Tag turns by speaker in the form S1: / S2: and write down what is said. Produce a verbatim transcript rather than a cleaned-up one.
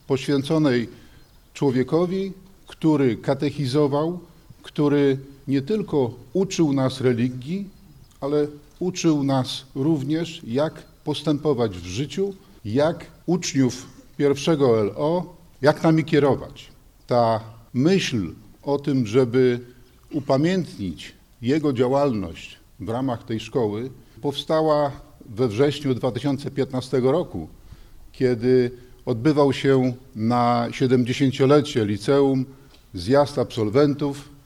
S1: poświęconej człowiekowi, który katechizował, który nie tylko uczył nas religii, ale uczył nas również, jak postępować w życiu, jak uczniów pierwszego L O, jak nami kierować. Ta myśl o tym, żeby upamiętnić jego działalność w ramach tej szkoły, powstała we wrześniu dwa tysiące piętnastego roku, kiedy odbywał się na siedemdziesięciolecie liceum zjazd absolwentów